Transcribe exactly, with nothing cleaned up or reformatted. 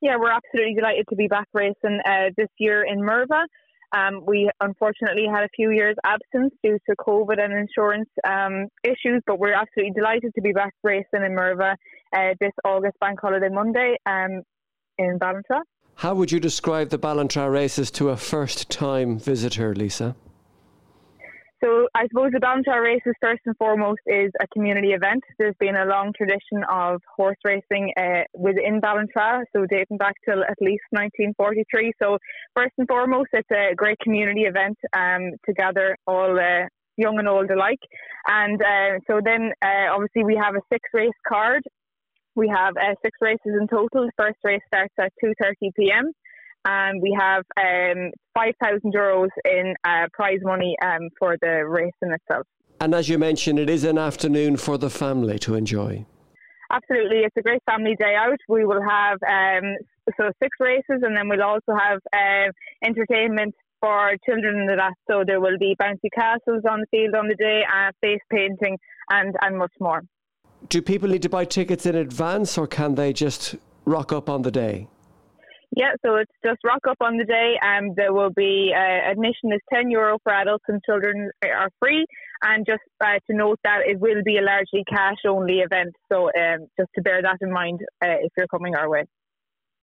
Yeah, we're absolutely delighted to be back racing uh, this year in Merva. Um, we unfortunately had a few years absence due to COVID and insurance um, issues, but we're absolutely delighted to be back racing in Merva uh, this August Bank Holiday Monday um, in Ballintrae. How would you describe the Ballintrae races to a first-time visitor, Lisa? So I suppose the Ballintrae races, first and foremost, is a community event. There's been a long tradition of horse racing uh, within Ballintrae, so dating back to at least nineteen forty-three. So first and foremost, it's a great community event um, to gather all uh, young and old alike. And uh, so then uh, obviously we have a six-race card. We have uh, six races in total. The first race starts at two thirty p.m. and we have um, five thousand euros in uh, prize money um, for the race in itself. And as you mentioned, it is an afternoon for the family to enjoy. Absolutely, it's a great family day out. We will have um, so six races, and then we'll also have uh, entertainment for children and that. So there will be bouncy castles on the field on the day, uh, face painting, and, and much more. Do people need to buy tickets in advance, or can they just rock up on the day? Yeah, so it's just rock up on the day. Um, there will be uh, admission is ten euro for adults, and children are free. And just uh, to note that it will be a largely cash only event, so um, just to bear that in mind uh, if you're coming our way.